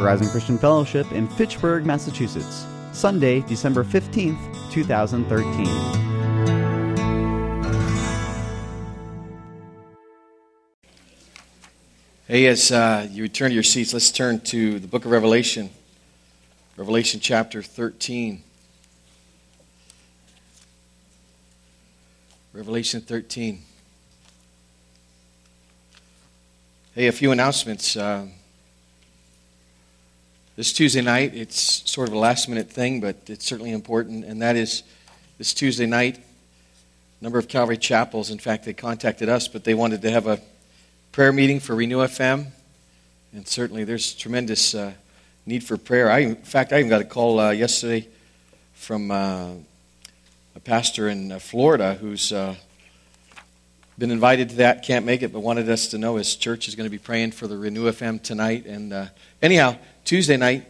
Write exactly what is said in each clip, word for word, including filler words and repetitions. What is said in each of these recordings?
Horizon Christian Fellowship in Fitchburg, Massachusetts. Sunday, December fifteenth, two thousand thirteen. Hey, as uh, you return to your seats, let's turn to the book of Revelation, Revelation chapter thirteen. Revelation thirteen. Hey, a few announcements. Uh, this Tuesday night, it's sort of a last-minute thing, but it's certainly important, and that is this Tuesday night, a number of Calvary Chapels, in fact, they contacted us, but they wanted to have a prayer meeting for Renew F M, and certainly there's tremendous uh, need for prayer. I, in fact, I even got a call uh, yesterday from uh, a pastor in uh, Florida who's uh, been invited to that, can't make it, but wanted us to know his church is going to be praying for the Renew F M tonight. And uh, anyhow, Tuesday night,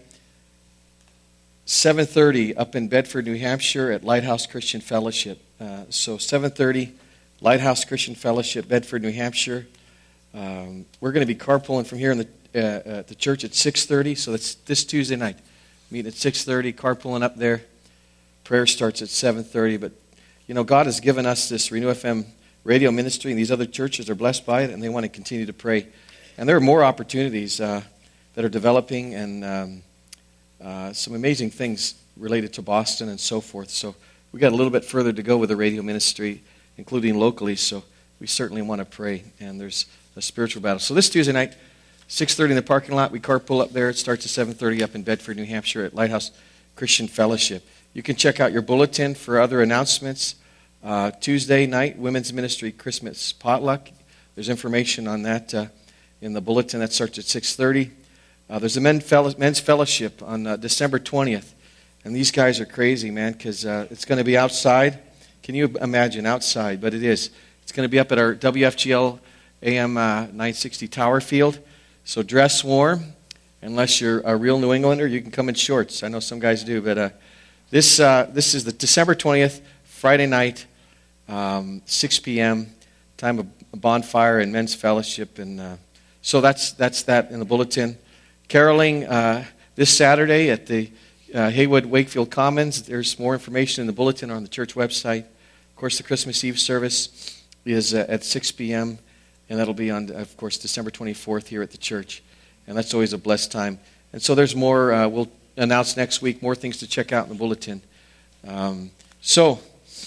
seven thirty up in Bedford, New Hampshire at Lighthouse Christian Fellowship. Uh, so seven thirty, Lighthouse Christian Fellowship, Bedford, New Hampshire. Um, we're going to be carpooling from here in the, uh, at the church at six thirty, so that's this Tuesday night. Meet at six thirty, carpooling up there. Prayer starts at seven thirty, but you know, God has given us this Renew F M radio ministry, and these other churches are blessed by it, and they want to continue to pray. And there are more opportunities uh, that are developing, and um, uh, some amazing things related to Boston and so forth. So we got a little bit further to go with the radio ministry, including locally, so we certainly want to pray, and there's a spiritual battle. So this Tuesday night, six thirty in the parking lot, we carpool up there. It starts at seven thirty up in Bedford, New Hampshire at Lighthouse Christian Fellowship. You can check out your bulletin for other announcements. Uh, Tuesday night, Women's Ministry Christmas Potluck. There's information on that uh, in the bulletin. That starts at six thirty. Uh, there's a men fellow, men's fellowship on uh, December twentieth. And these guys are crazy, man, because uh, it's going to be outside. Can you imagine outside? But it is. It's going to be up at our W F G L A M uh, nine sixty Tower Field. So dress warm. Unless you're a real New Englander, you can come in shorts. I know some guys do. But uh, this uh, this is the December twentieth, Friday night. Um, six p.m., time of bonfire and men's fellowship. And uh, so that's that's that in the bulletin. Caroling uh, this Saturday at the uh, Haywood Wakefield Commons. There's more information in the bulletin or on the church website. Of course, the Christmas Eve service is uh, at six p.m., and that'll be on, of course, December twenty-fourth here at the church. And that's always a blessed time. And so there's more. Uh, we'll announce next week, more things to check out in the bulletin. Um, so...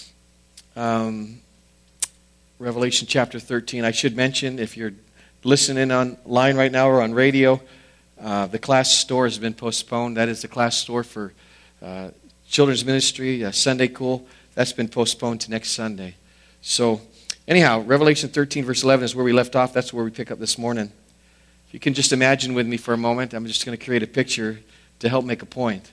Um, Revelation chapter thirteen. I should mention, if you're listening online right now or on radio, uh, the class store has been postponed. That is the class store for uh, children's ministry, uh, Sunday Cool. That's been postponed to next Sunday. So, anyhow, Revelation thirteen, verse eleven is where we left off. That's where we pick up this morning. If you can just imagine with me for a moment, I'm just going to create a picture to help make a point.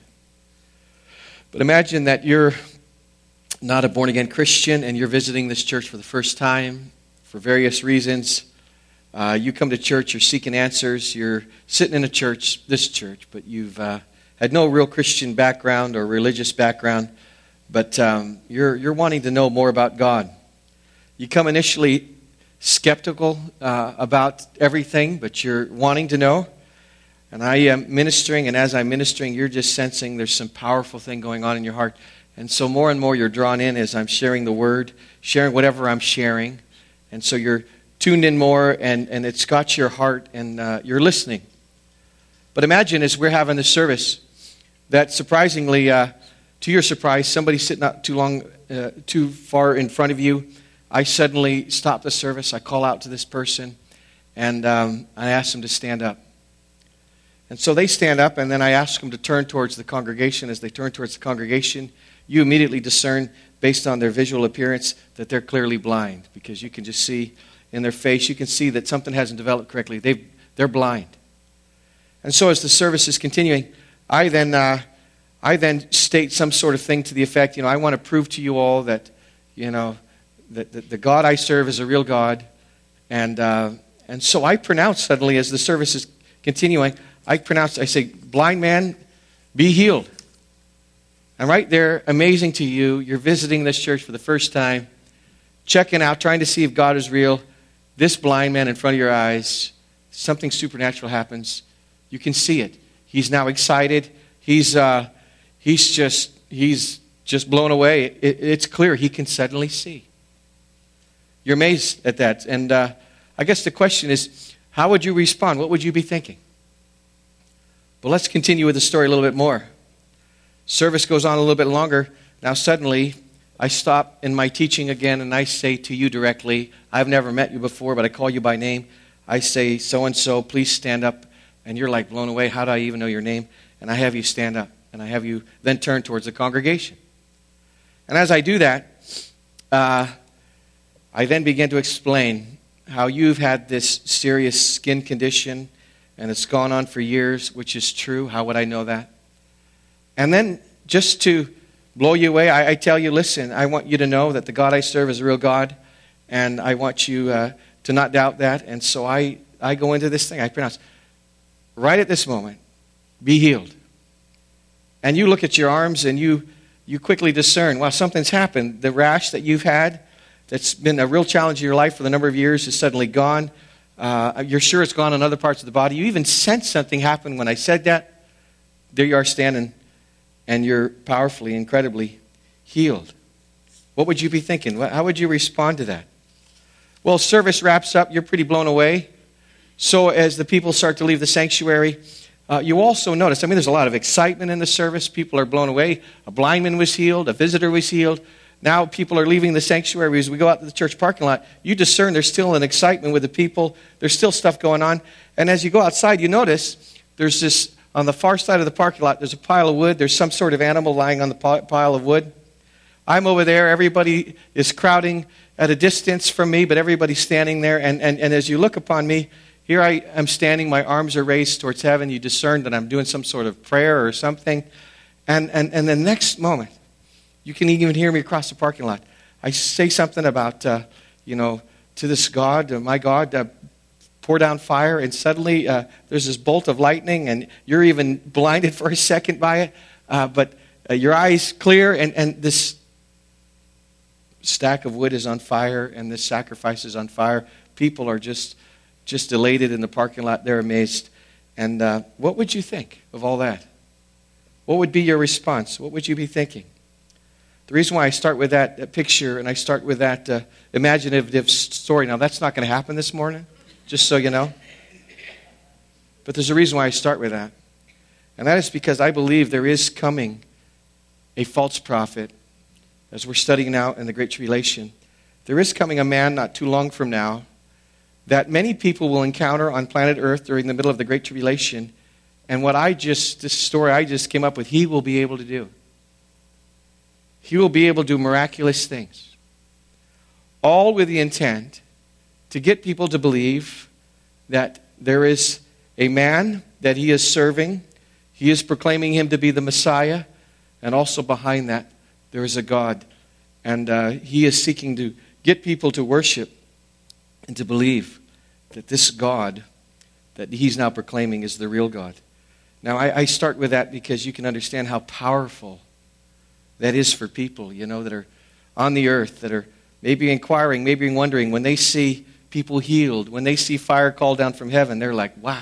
But imagine that you're not a born-again Christian, and you're visiting this church for the first time for various reasons. Uh, you come to church, you're seeking answers, you're sitting in a church, this church, but you've uh, had no real Christian background or religious background, but um, you're, you're wanting to know more about God. You come initially skeptical uh, about everything, but you're wanting to know. And I am ministering, and as I'm ministering, you're just sensing there's some powerful thing going on in your heart. And so more and more you're drawn in as I'm sharing the word, sharing whatever I'm sharing. And so you're tuned in more, and, and it's got your heart, and uh, you're listening. But imagine as we're having this service that surprisingly, uh, to your surprise, somebody sitting not too long, uh, too far in front of you, I suddenly stop the service, I call out to this person, and um, I ask them to stand up. And so they stand up, and then I ask them to turn towards the congregation. As they turn towards the congregation, you immediately discern, based on their visual appearance, that they're clearly blind, because you can just see in their face, you can see that something hasn't developed correctly. They've, they're blind. And so as the service is continuing, I then uh, I then state some sort of thing to the effect, you know, I want to prove to you all that, you know, that, that the God I serve is a real God. And uh, and so I pronounce suddenly, as the service is continuing, I pronounce, I say, blind man, be healed. And right there, amazing to you, you're visiting this church for the first time, checking out, trying to see if God is real. This blind man in front of your eyes, something supernatural happens. You can see it. He's now excited. He's uh, he's just he's just blown away. It, it's clear he can suddenly see. You're amazed at that. And uh, I guess the question is, how would you respond? What would you be thinking? But let's continue with the story a little bit more. Service goes on a little bit longer. Now suddenly, I stop in my teaching again, and I say to you directly, I've never met you before, but I call you by name. I say, so-and-so, please stand up. And you're like blown away. How do I even know your name? And I have you stand up. And I have you then turn towards the congregation. And as I do that, uh, I then begin to explain how you've had this serious skin condition, and it's gone on for years, which is true. How would I know that? And then just to blow you away, I, I tell you, listen, I want you to know that the God I serve is a real God, and I want you uh, to not doubt that. And so I, I go into this thing. I pronounce, right at this moment, be healed. And you look at your arms, and you, you quickly discern, well, something's happened. The rash that you've had that's been a real challenge in your life for the number of years is suddenly gone. Uh, you're sure it's gone in other parts of the body. You even sense something happen when I said that. There you are standing, and you're powerfully, incredibly healed. What would you be thinking? How would you respond to that? Well, service wraps up. You're pretty blown away. So as the people start to leave the sanctuary, uh, you also notice, I mean, there's a lot of excitement in the service. People are blown away. A blind man was healed. A visitor was healed. Now people are leaving the sanctuary. As we go out to the church parking lot, you discern there's still an excitement with the people. There's still stuff going on. And as you go outside, you notice there's this, on the far side of the parking lot, there's a pile of wood. There's some sort of animal lying on the pile of wood. I'm over there. Everybody is crowding at a distance from me, but everybody's standing there. And, and, and as you look upon me, here I am standing. My arms are raised towards heaven. You discern that I'm doing some sort of prayer or something. And, and, and the next moment, you can even hear me across the parking lot. I say something about, uh, you know, to this God, uh, my God, uh, pour down fire. And suddenly uh, there's this bolt of lightning, and you're even blinded for a second by it. Uh, but uh, your eyes clear, and, and this stack of wood is on fire, and this sacrifice is on fire. People are just, just elated in the parking lot. They're amazed. And uh, what would you think of all that? What would be your response? What would you be thinking? The reason why I start with that, that picture and I start with that uh, imaginative story, now that's not going to happen this morning, just so you know. But there's a reason why I start with that. And that is because I believe there is coming a false prophet, as we're studying now in the Great Tribulation. There is coming a man not too long from now that many people will encounter on planet Earth during the middle of the Great Tribulation. And what I just, this story I just came up with, he will be able to do. He will be able to do miraculous things. All with the intent to get people to believe that there is a man that he is serving. He is proclaiming him to be the Messiah. And also behind that, there is a God. And uh, he is seeking to get people to worship and to believe that this God that he's now proclaiming is the real God. Now, I, I start with that because you can understand how powerful that is for people, you know, that are on the earth, that are maybe inquiring, maybe wondering, when they see people healed, when they see fire called down from heaven, they're like, wow.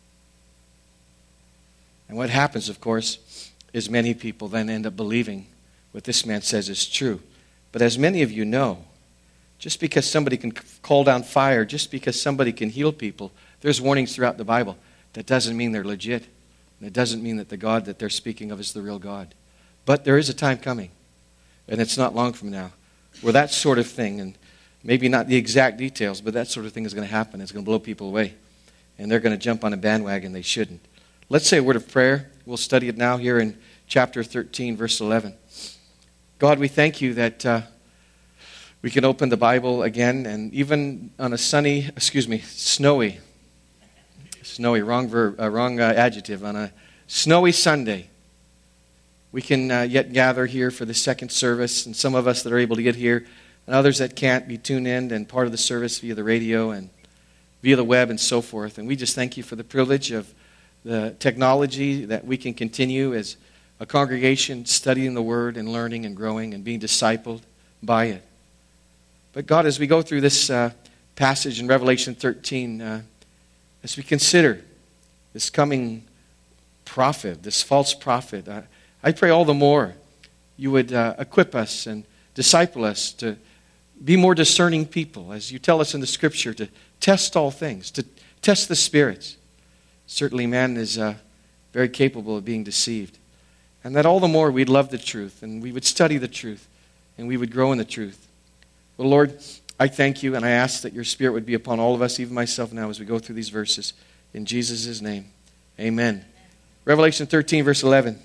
And what happens, of course, is many people then end up believing what this man says is true. But as many of you know, just because somebody can call down fire, just because somebody can heal people, there's warnings throughout the Bible. That doesn't mean they're legit. And it doesn't mean that the God that they're speaking of is the real God. But there is a time coming, and it's not long from now, where that sort of thing, and maybe not the exact details, but that sort of thing is going to happen. It's going to blow people away, and they're going to jump on a bandwagon they shouldn't. Let's say a word of prayer. We'll study it now here in chapter thirteen, verse eleven. God, we thank you that uh, we can open the Bible again, and even on a sunny, excuse me, snowy, snowy, wrong verb, uh, wrong uh, adjective, on a snowy Sunday, we can uh, yet gather here for the second service, and some of us that are able to get here, and others that can't be tuned in and part of the service via the radio and via the web and so forth. And we just thank you for the privilege of the technology that we can continue as a congregation studying the Word and learning and growing and being discipled by it. But God, as we go through this uh, passage in Revelation thirteen, uh, as we consider this coming prophet, this false prophet. I, I pray all the more you would uh, equip us and disciple us to be more discerning people, as you tell us in the Scripture, to test all things, to test the spirits. Certainly man is uh, very capable of being deceived. And that all the more we'd love the truth, and we would study the truth, and we would grow in the truth. Well, Lord, I thank you, and I ask that your Spirit would be upon all of us, even myself now, as we go through these verses. In Jesus' name, amen. Revelation thirteen, verse eleven.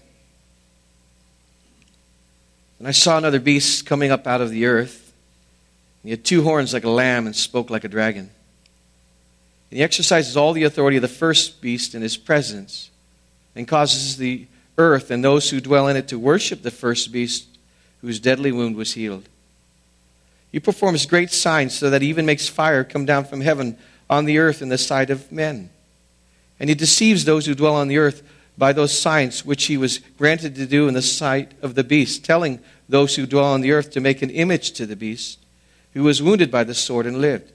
And I saw another beast coming up out of the earth. He had two horns like a lamb and spoke like a dragon. And he exercises all the authority of the first beast in his presence, and causes the earth and those who dwell in it to worship the first beast, whose deadly wound was healed. He performs great signs, so that he even makes fire come down from heaven on the earth in the sight of men. And he deceives those who dwell on the earth by those signs which he was granted to do in the sight of the beast, telling those who dwell on the earth to make an image to the beast, who was wounded by the sword and lived.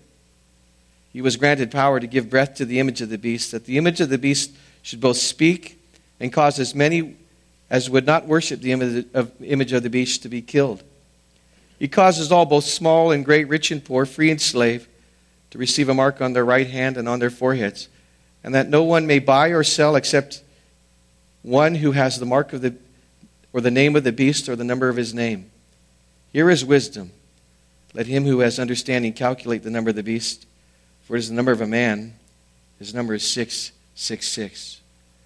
He was granted power to give breath to the image of the beast, that the image of the beast should both speak and cause as many as would not worship the image of the beast to be killed. He causes all, both small and great, rich and poor, free and slave, to receive a mark on their right hand and on their foreheads, and that no one may buy or sell except one who has the mark of the, or the name of the beast, or the number of his name. Here is wisdom. Let him who has understanding calculate the number of the beast, for it is the number of a man. His number is six six six.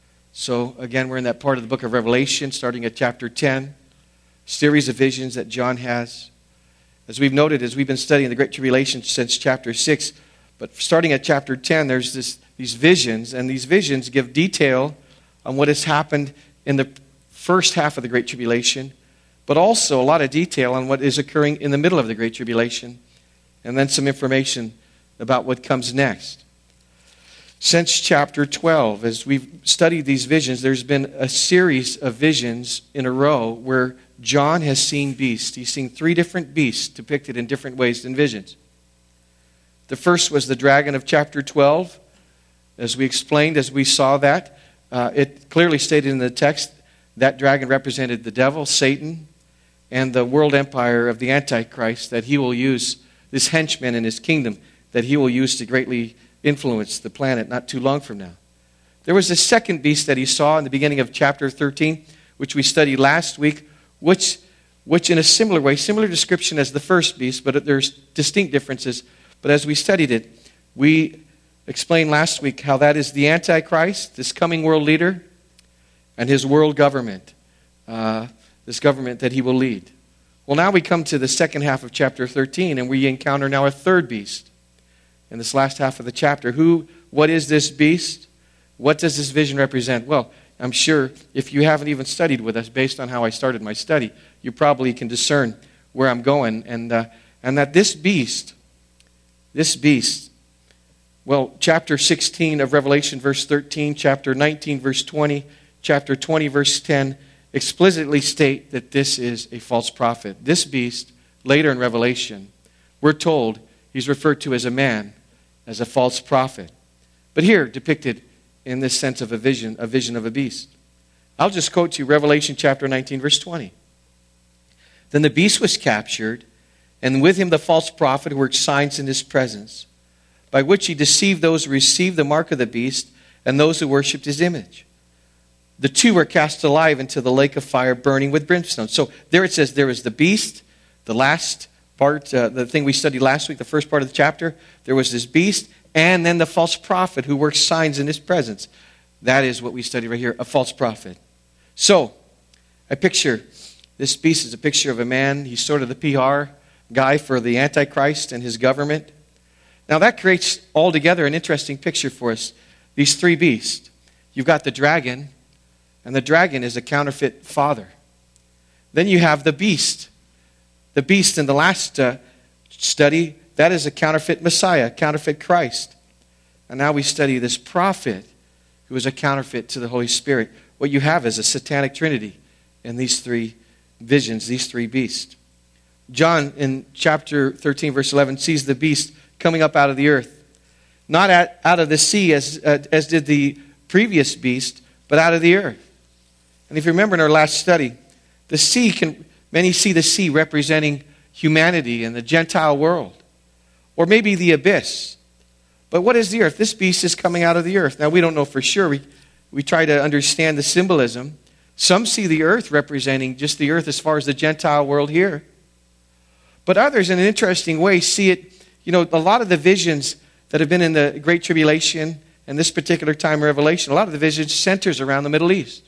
So again, we're in that part of the book of Revelation, starting at chapter ten, series of visions that John has. As we've noted, as we've been studying the Great Tribulation since chapter six, but starting at chapter ten, there's this, these visions, and these visions give detail on what has happened in the first half of the Great Tribulation, but also a lot of detail on what is occurring in the middle of the Great Tribulation, and then some information about what comes next. Since chapter twelve, as we've studied these visions, there's been a series of visions in a row where John has seen beasts. He's seen three different beasts depicted in different ways in visions. The first was the dragon of chapter twelve. As we explained, as we saw that, uh, it clearly stated in the text that dragon represented the devil, Satan, and the world empire of the Antichrist, that he will use, this henchman in his kingdom, that he will use to greatly influence the planet not too long from now. There was a second beast that he saw in the beginning of chapter thirteen, which we studied last week, which, which in a similar way, similar description as the first beast, but there's distinct differences. But as we studied it, we explained last week how that is the Antichrist, this coming world leader, and his world government, uh, this government that he will lead. Well, now we come to the second half of chapter thirteen, and we encounter now a third beast in this last half of the chapter. Who, what is this beast? What does this vision represent? Well, I'm sure if you haven't even studied with us, based on how I started my study, you probably can discern where I'm going, and uh, and that this beast, this beast, well, chapter sixteen of Revelation, verse thirteen, chapter nineteen, verse twenty, chapter twenty, verse ten, explicitly state that this is a false prophet. This beast, later in Revelation, we're told he's referred to as a man, as a false prophet. But here, depicted in this sense of a vision, a vision of a beast. I'll just quote to you Revelation chapter nineteen, verse twenty. Then the beast was captured, and with him the false prophet who worked signs in his presence, by which he deceived those who received the mark of the beast and those who worshipped his image. The two were cast alive into the lake of fire burning with brimstone. So there it says there was the beast, the last part, uh, the thing we studied last week, the first part of the chapter. There was this beast, and then the false prophet who works signs in his presence. That is what we study right here, a false prophet. So, I picture, this beast is a picture of a man. He's sort of the P R guy for the Antichrist and his government. Now that creates altogether an interesting picture for us. These three beasts. You've got the dragon, and the dragon is a counterfeit father. Then you have the beast. The beast in the last uh, study, that is a counterfeit Messiah, counterfeit Christ. And now we study this prophet who is a counterfeit to the Holy Spirit. What you have is a satanic trinity in these three visions, these three beasts. John in chapter thirteen, verse eleven, sees the beast coming up out of the earth. Not at, out of the sea as, uh, as did the previous beast, but out of the earth. And if you remember in our last study, the sea can, many see the sea representing humanity and the Gentile world, or maybe the abyss. But what is the earth? This beast is coming out of the earth. Now, we don't know for sure. We, we try to understand the symbolism. Some see the earth representing just the earth as far as the Gentile world here. But others, in an interesting way, see it, you know, a lot of the visions that have been in the Great Tribulation and this particular time of Revelation, a lot of the visions centers around the Middle East.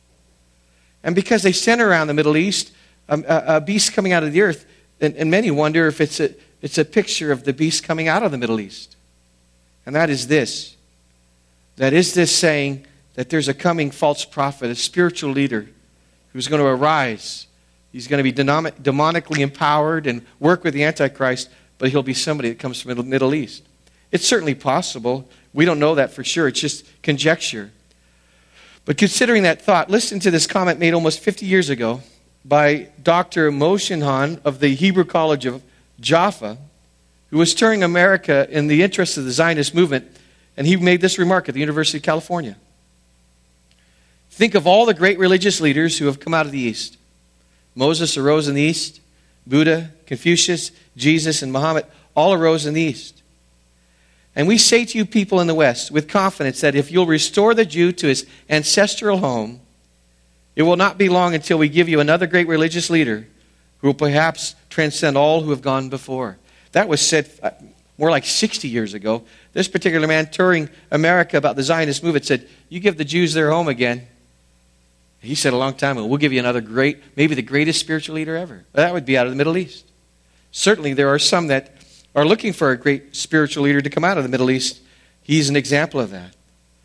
And because they center around the Middle East, um, a, a beast coming out of the earth, and, and many wonder if it's a, it's a picture of the beast coming out of the Middle East. And that is this. That is this saying that there's a coming false prophet, a spiritual leader, who's going to arise. He's going to be demonically empowered and work with the Antichrist, but he'll be somebody that comes from the Middle East. It's certainly possible. We don't know that for sure. It's just conjecture. But considering that thought, listen to this comment made almost fifty years ago by Doctor Moshe Han of the Hebrew College of Jaffa, who was touring America in the interest of the Zionist movement, and he made this remark at the University of California. Think of all the great religious leaders who have come out of the East. Moses arose in the East. Buddha, Confucius, Jesus, and Muhammad all arose in the East. And we say to you people in the West with confidence that if you'll restore the Jew to his ancestral home, it will not be long until we give you another great religious leader who will perhaps transcend all who have gone before. That was said more like sixty years ago. This particular man touring America about the Zionist movement said, you give the Jews their home again. He said a long time ago, we'll give you another great, maybe the greatest spiritual leader ever. That would be out of the Middle East. Certainly there are some that are looking for a great spiritual leader to come out of the Middle East. He's an example of that.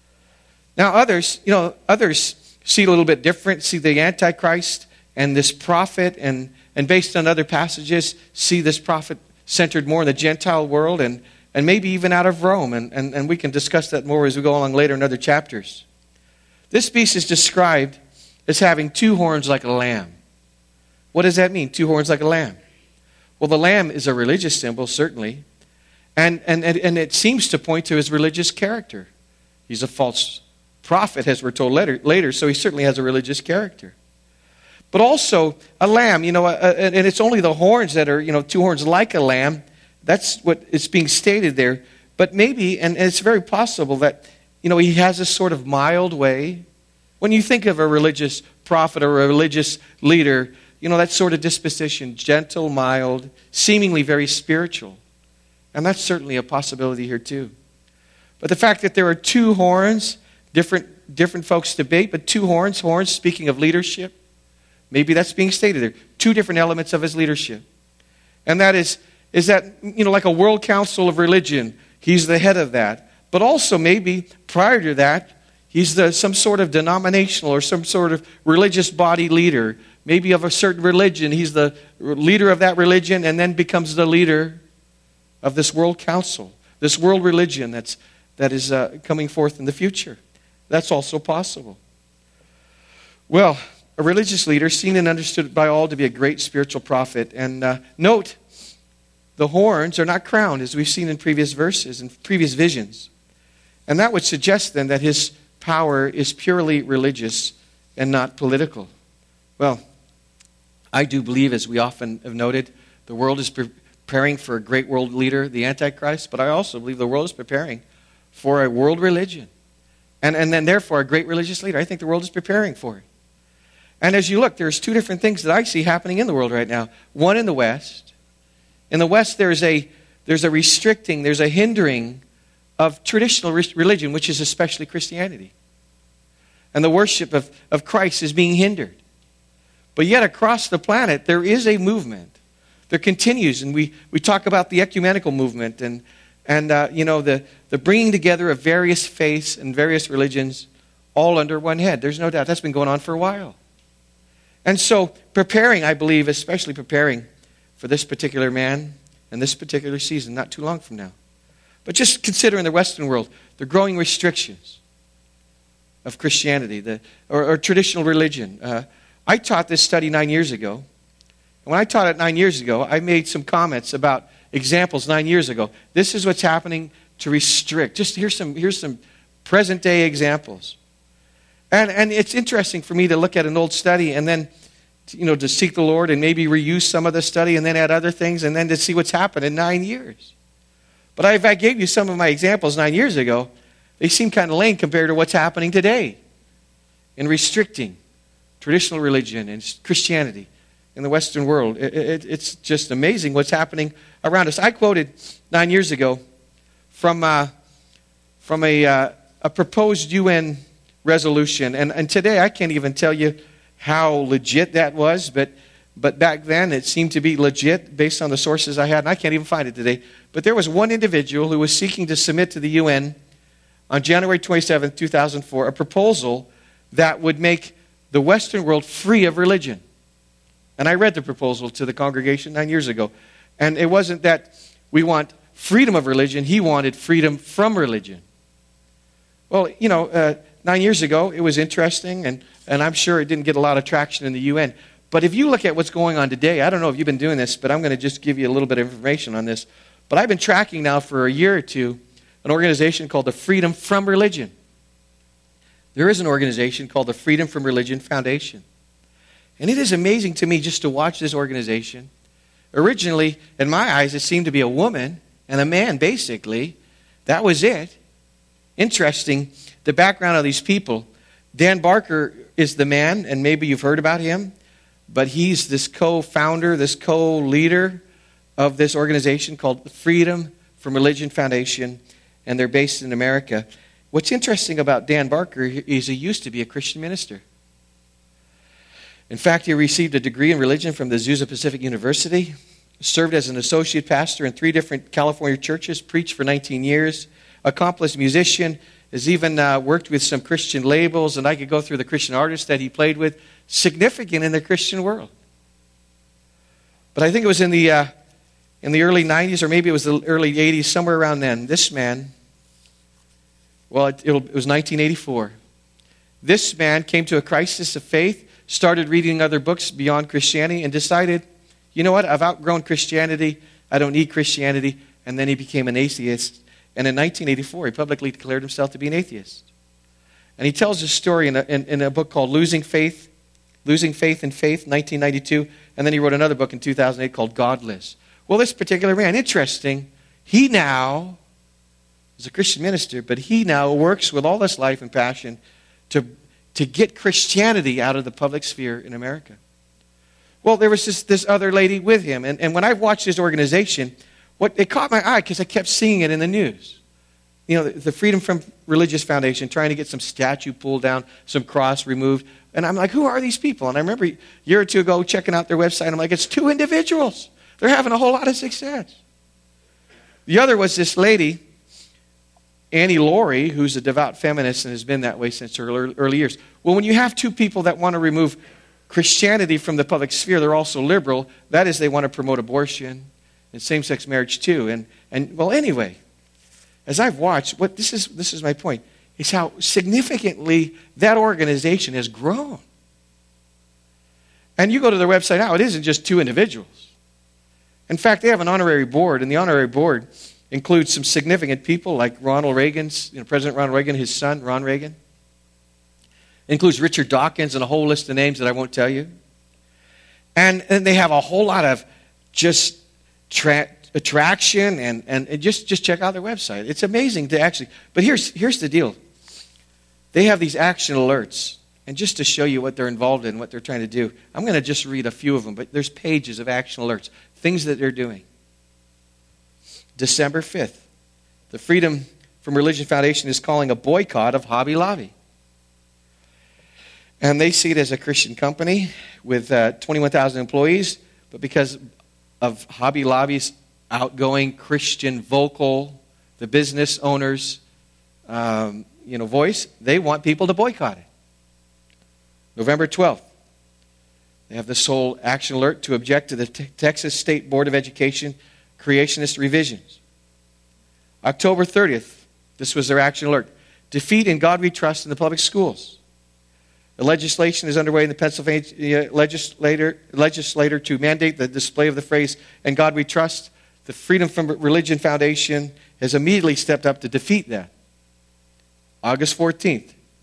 Now others, you know, others see it a little bit different, see the Antichrist and this prophet, and, and based on other passages, see this prophet centered more in the Gentile world and, and maybe even out of Rome. And, and, and we can discuss that more as we go along later in other chapters. This beast is described as having two horns like a lamb. What does that mean, two horns like a lamb? Well, the lamb is a religious symbol, certainly. And, and, and, and it seems to point to his religious character. He's a false prophet, as we're told later, later so he certainly has a religious character. But also, a lamb, you know, uh, and it's only the horns that are, you know, two horns like a lamb. That's what is being stated there. But maybe, and it's very possible that, you know, he has a sort of mild way. When you think of a religious prophet or a religious leader, you know, that sort of disposition, gentle, mild, seemingly very spiritual. And that's certainly a possibility here too. But the fact that there are two horns, different, different folks debate, but two horns, horns speaking of leadership, maybe that's being stated there. Two different elements of his leadership. And that is, is that, you know, like a world council of religion, he's the head of that. But also maybe prior to that, he's the, some sort of denominational or some sort of religious body leader. Maybe of a certain religion. He's the leader of that religion and then becomes the leader of this world council. This world religion that's, that is uh, coming forth in the future. That's also possible. Well, a religious leader seen and understood by all to be a great spiritual prophet. And uh, note, the horns are not crowned as we've seen in previous verses and previous visions. And that would suggest then that his power is purely religious and not political. Well, I do believe, as we often have noted, the world is preparing for a great world leader, the Antichrist, but I also believe the world is preparing for a world religion. And, and then therefore a great religious leader. I think the world is preparing for it. And as you look, there's two different things that I see happening in the world right now. One in the West. In the West, there's a, there's a restricting, there's a hindering of traditional religion, which is especially Christianity. And the worship of, of Christ is being hindered. But yet across the planet, there is a movement. There continues, and we, we talk about the ecumenical movement and, and uh, you know, the, the bringing together of various faiths and various religions all under one head. There's no doubt that's been going on for a while. And so preparing, I believe, especially preparing for this particular man and this particular season, not too long from now. But just consider in the Western world, the growing restrictions of Christianity the, or, or traditional religion. Uh, I taught this study nine years ago. And when I taught it nine years ago, I made some comments about examples nine years ago. This is what's happening to restrict. Just here's some, here's some present-day examples. And, and it's interesting for me to look at an old study and then, you know, to seek the Lord and maybe reuse some of the study and then add other things and then to see what's happened in nine years. But if I gave you some of my examples nine years ago, they seem kind of lame compared to what's happening today in restricting traditional religion and Christianity in the Western world. It, it, it's just amazing what's happening around us. I quoted nine years ago from, uh, from a, uh, a proposed U N resolution. And, and today I can't even tell you how legit that was, but, but back then it seemed to be legit based on the sources I had, and I can't even find it today. But there was one individual who was seeking to submit to the U N on January twenty-seventh, two thousand four, a proposal that would make the Western world free of religion. And I read the proposal to the congregation nine years ago. And it wasn't that we want freedom of religion. He wanted freedom from religion. Well, you know, uh, nine years ago, it was interesting, and, and I'm sure it didn't get a lot of traction in the U N. But if you look at what's going on today, I don't know if you've been doing this, but I'm going to just give you a little bit of information on this. But I've been tracking now for a year or two an organization called the Freedom from Religion. There is an organization called the Freedom from Religion Foundation. And it is amazing to me just to watch this organization. Originally, in my eyes, it seemed to be a woman and a man, basically. That was it. Interesting, the background of these people. Dan Barker is the man, and maybe you've heard about him, but he's this co-founder, this co-leader of this organization called the Freedom from Religion Foundation, and they're based in America. What's interesting about Dan Barker is he used to be a Christian minister. In fact, he received a degree in religion from the Azusa Pacific University, served as an associate pastor in three different California churches, preached for nineteen years, accomplished musician, has even uh, worked with some Christian labels, and I could go through the Christian artists that he played with, significant in the Christian world. But I think it was in the uh, in the early nineties, or maybe it was the early eighties, somewhere around then, this man, well, it, it was nineteen eighty-four. This man came to a crisis of faith, started reading other books beyond Christianity, and decided, you know what, I've outgrown Christianity, I don't need Christianity, and then he became an atheist. And in nineteen eighty-four, he publicly declared himself to be an atheist. And he tells his story in a, in, in a book called Losing Faith, Losing Faith in Faith, nineteen ninety-two, and then he wrote another book in two thousand eight called Godless. Well, this particular man, interesting, he now is a Christian minister, but he now works with all this life and passion to, to get Christianity out of the public sphere in America. Well, there was this, this other lady with him, and, and when I watched his organization, what it caught my eye because I kept seeing it in the news. You know, the, the Freedom from Religious Foundation trying to get some statue pulled down, some cross removed. And I'm like, who are these people? And I remember a year or two ago checking out their website. I'm like, it's two individuals. They're having a whole lot of success. The other was this lady, Annie Laurie, who's a devout feminist and has been that way since her early years. Well, when you have two people that want to remove Christianity from the public sphere, they're also liberal. That is, they want to promote abortion and same-sex marriage too. And, and well, anyway, as I've watched, what this is this is my point, is how significantly that organization has grown. And you go to their website now, it isn't just two individuals. In fact, they have an honorary board, and the honorary board includes some significant people like Ronald Reagan's, you know, President Ronald Reagan, his son, Ron Reagan. It includes Richard Dawkins and a whole list of names that I won't tell you. And, and they have a whole lot of just tra- attraction, and, and, and just, just check out their website. It's amazing to actually, but here's, here's the deal. They have these action alerts. And just to show you what they're involved in, what they're trying to do, I'm going to just read a few of them, but there's pages of action alerts, things that they're doing. December fifth, the Freedom from Religion Foundation is calling a boycott of Hobby Lobby. And they see it as a Christian company with uh, twenty-one thousand employees, but because of Hobby Lobby's outgoing Christian vocal, the business owners' um, you know, voice, they want people to boycott it. November twelfth, they have this whole action alert to object to the T- Texas State Board of Education creationist revisions. October thirtieth, this was their action alert. Defeat In God We Trust in the public schools. The legislation is underway in the Pennsylvania legislator, legislator to mandate the display of the phrase, In God We Trust. The Freedom from Religion Foundation has immediately stepped up to defeat that. August fourteenth,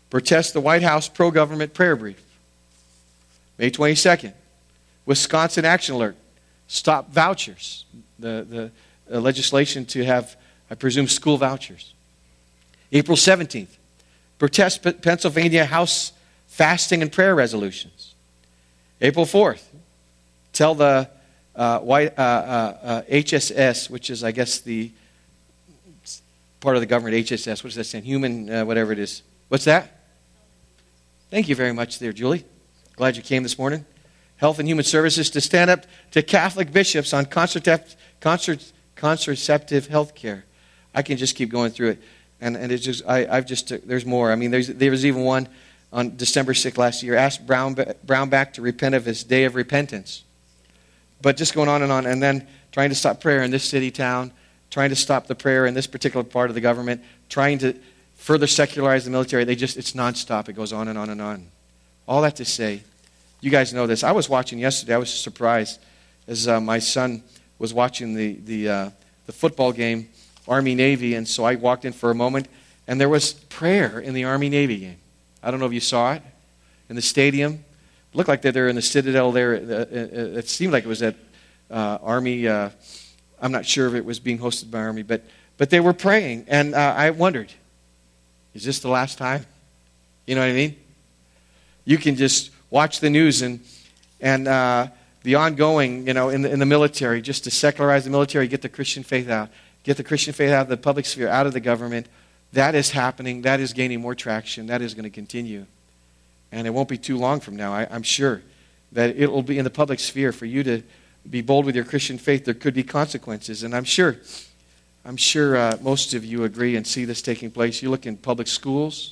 Protest the White House pro-government prayer brief. May twenty-second, Wisconsin Action Alert. Stop vouchers. The, the uh, legislation to have, I presume, school vouchers. April seventeenth, protest P- Pennsylvania House fasting and prayer resolutions. April fourth, tell the uh, White, uh, uh, uh, H S S, which is, I guess, the part of the government, H S S, what does that stand? Human, uh, whatever it is. What's that? Thank you very much there, Julie. Glad you came this morning. Health and Human Services to stand up to Catholic bishops on contraceptive, contraceptive health care. I can just keep going through it. And, and it's just, I, I've just, there's more. I mean, there's, there was even one on December sixth last year. Asked Brown, Brownback to repent of his day of repentance. But just going on and on. And then trying to stop prayer in this city, town. Trying to stop the prayer in this particular part of the government. Trying to further secularize the military. They just, it's nonstop. It goes on and on and on. All that to say, you guys know this. I was watching yesterday. I was surprised as uh, my son was watching the the, uh, the football game, Army-Navy, and so I walked in for a moment, and there was prayer in the Army-Navy game. I don't know if you saw it in the stadium. It looked like they were in the Citadel there. It seemed like it was at uh, Army. Uh, I'm not sure if it was being hosted by Army, but but they were praying, and uh, I wondered, is this the last time? You know what I mean? You can just watch the news and and uh, the ongoing, you know, in the, in the military, just to secularize the military, get the Christian faith out, get the Christian faith out of the public sphere, out of the government. That is happening. That is gaining more traction. That is going to continue. And it won't be too long from now, I, I'm sure, that it will be in the public sphere for you to be bold with your Christian faith. There could be consequences. And I'm sure, I'm sure uh, most of you agree and see this taking place. You look in public schools.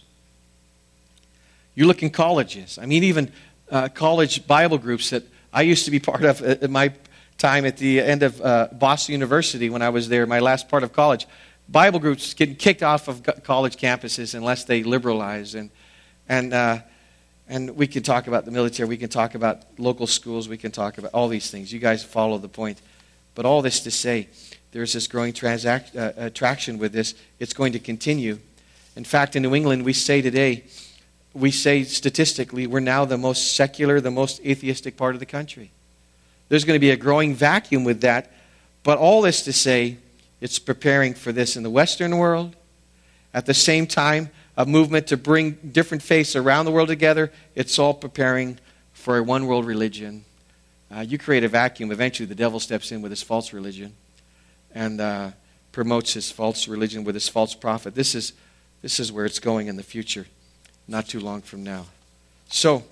You look in colleges. I mean, even uh, college Bible groups that I used to be part of at my time at the end of uh, Boston University when I was there, my last part of college. Bible groups getting kicked off of college campuses unless they liberalize. And and uh, and we can talk about the military. We can talk about local schools. We can talk about all these things. You guys follow the point. But all this to say, there's this growing transact, uh, attraction with this. It's going to continue. In fact, in New England, we say today, we say statistically, we're now the most secular, the most atheistic part of the country. There's going to be a growing vacuum with that. But all this to say, it's preparing for this in the Western world. At the same time, a movement to bring different faiths around the world together. It's all preparing for a one world religion. Uh, you create a vacuum. Eventually, the devil steps in with his false religion and uh, promotes his false religion with his false prophet. This is, this is where it's going in the future. Not too long from now. So,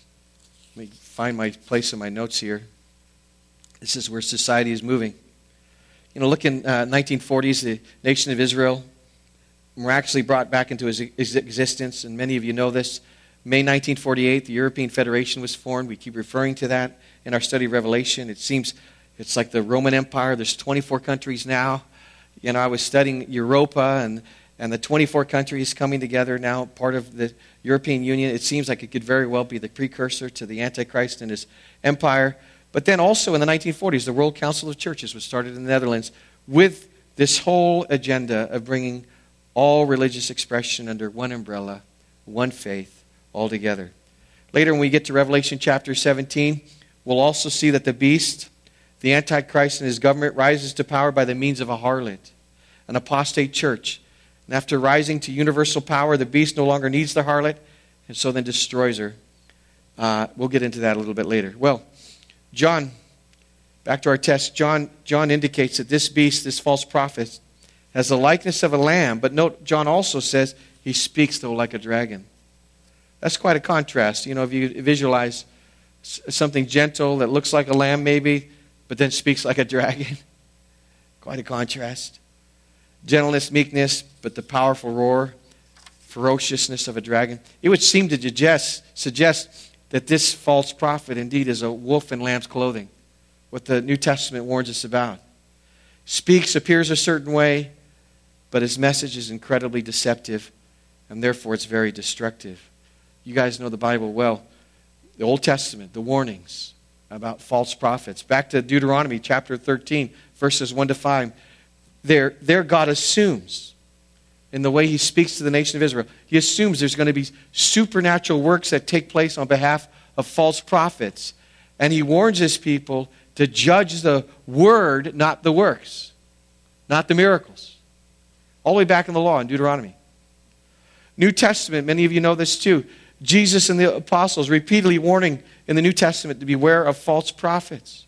let me find my place in my notes here. This is where society is moving. You know, look in uh, nineteen forties, the nation of Israel miraculously brought back into his existence, and many of you know this. May nineteen forty-eight, the European Federation was formed. We keep referring to that in our study of Revelation. It seems it's like the Roman Empire. There's twenty-four countries now. You know, I was studying Europa, and And the twenty-four countries coming together now, part of the European Union. It seems like it could very well be the precursor to the Antichrist and his empire. But then also in the nineteen forties, the World Council of Churches was started in the Netherlands with this whole agenda of bringing all religious expression under one umbrella, one faith, all together. Later when we get to Revelation chapter seventeen, we'll also see that the beast, the Antichrist and his government, rises to power by the means of a harlot, an apostate church. And after rising to universal power, the beast no longer needs the harlot, and so then destroys her. Uh, we'll get into that a little bit later. Well, John, back to our text, John, John indicates that this beast, this false prophet, has the likeness of a lamb. But note, John also says he speaks, though, like a dragon. That's quite a contrast. You know, if you visualize something gentle that looks like a lamb maybe, but then speaks like a dragon. Quite a contrast. Gentleness, meekness, but the powerful roar, ferociousness of a dragon. It would seem to suggest, suggest that this false prophet indeed is a wolf in lamb's clothing, what the New Testament warns us about. Speaks, appears a certain way, but his message is incredibly deceptive, and therefore it's very destructive. You guys know the Bible well. The Old Testament, the warnings about false prophets. Back to Deuteronomy chapter thirteen, verses one to five. There, there God assumes in the way he speaks to the nation of Israel. He assumes there's going to be supernatural works that take place on behalf of false prophets. And he warns his people to judge the word, not the works, not the miracles. All the way back in the law in Deuteronomy. New Testament, many of you know this too. Jesus and the apostles repeatedly warning in the New Testament to beware of false prophets.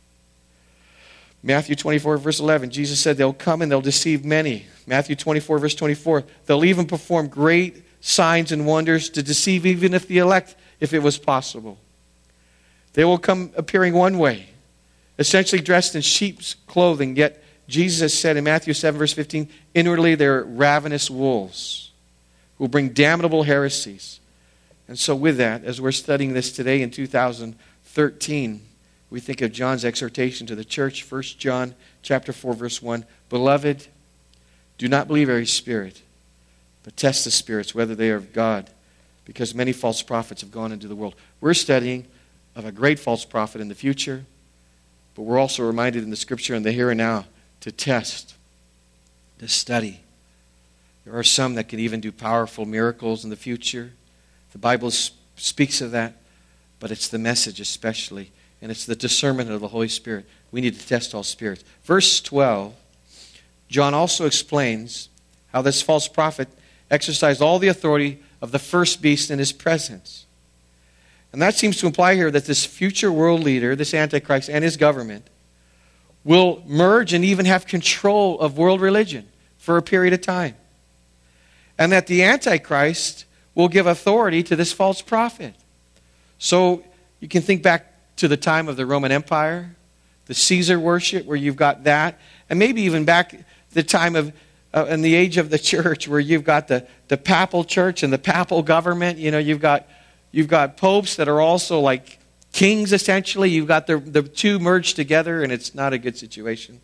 Matthew twenty-four, verse eleven, Jesus said they'll come and they'll deceive many. Matthew twenty-four, verse twenty-four, they'll even perform great signs and wonders to deceive even if the elect, if it was possible. They will come appearing one way, essentially dressed in sheep's clothing, yet Jesus said in Matthew seven, verse fifteen, inwardly they're ravenous wolves who will bring damnable heresies. And so with that, as we're studying this today in two thousand thirteen, we think of John's exhortation to the church, First John chapter four, verse one. Beloved, do not believe every spirit, but test the spirits, whether they are of God, because many false prophets have gone into the world. We're studying of a great false prophet in the future, but we're also reminded in the Scripture in the here and now to test, to study. There are some that can even do powerful miracles in the future. The Bible speaks of that, but it's the message especially, and it's the discernment of the Holy Spirit. We need to test all spirits. Verse twelve, John also explains how this false prophet exercised all the authority of the first beast in his presence. And that seems to imply here that this future world leader, this Antichrist and his government, will merge and even have control of world religion for a period of time. And that the Antichrist will give authority to this false prophet. So you can think back to the time of the Roman Empire, the Caesar worship, where you've got that, and maybe even back the time of, uh, in the age of the church, where you've got the, the papal church and the papal government. You know, you've got you've got popes that are also like kings, essentially. You've got the, the two merged together, and it's not a good situation.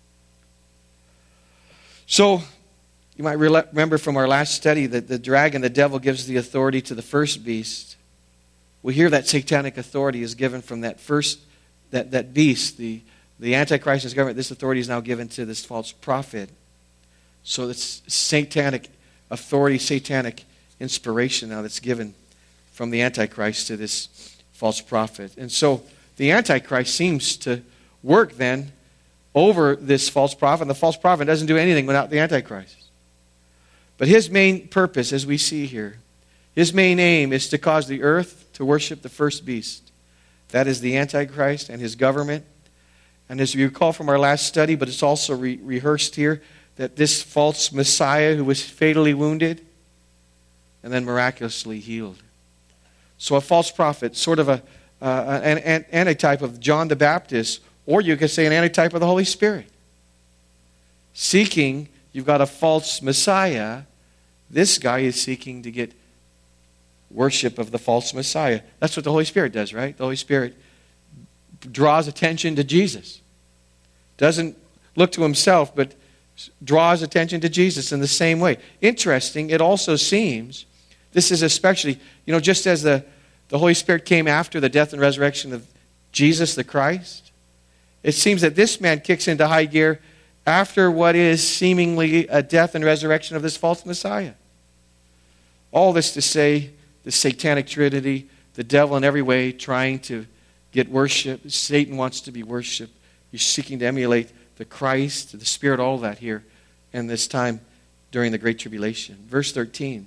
So you might re- remember from our last study that the dragon, the devil, gives the authority to the first beast. We hear that satanic authority is given from that first, that, that beast, the, the Antichrist and his government. This authority is now given to this false prophet. So it's satanic authority, satanic inspiration now that's given from the Antichrist to this false prophet. And so the Antichrist seems to work then over this false prophet. And the false prophet doesn't do anything without the Antichrist. But his main purpose, as we see here, his main aim is to cause the earth to worship the first beast. That is the Antichrist and his government. And as you recall from our last study, but it's also re- rehearsed here, that this false Messiah who was fatally wounded and then miraculously healed. So a false prophet, sort of a, uh, an, an antitype of John the Baptist, or you could say an antitype of the Holy Spirit. Seeking, you've got a false Messiah. This guy is seeking to get worship of the false Messiah. That's what the Holy Spirit does, right? The Holy Spirit draws attention to Jesus. Doesn't look to himself, but draws attention to Jesus in the same way. Interesting, it also seems, this is especially, you know, just as the, the Holy Spirit came after the death and resurrection of Jesus the Christ, it seems that this man kicks into high gear after what is seemingly a death and resurrection of this false Messiah. All this to say, the satanic trinity, the devil in every way trying to get worship. Satan wants to be worshipped. He's seeking to emulate the Christ, the Spirit, all that here in this time during the Great Tribulation. Verse thirteen.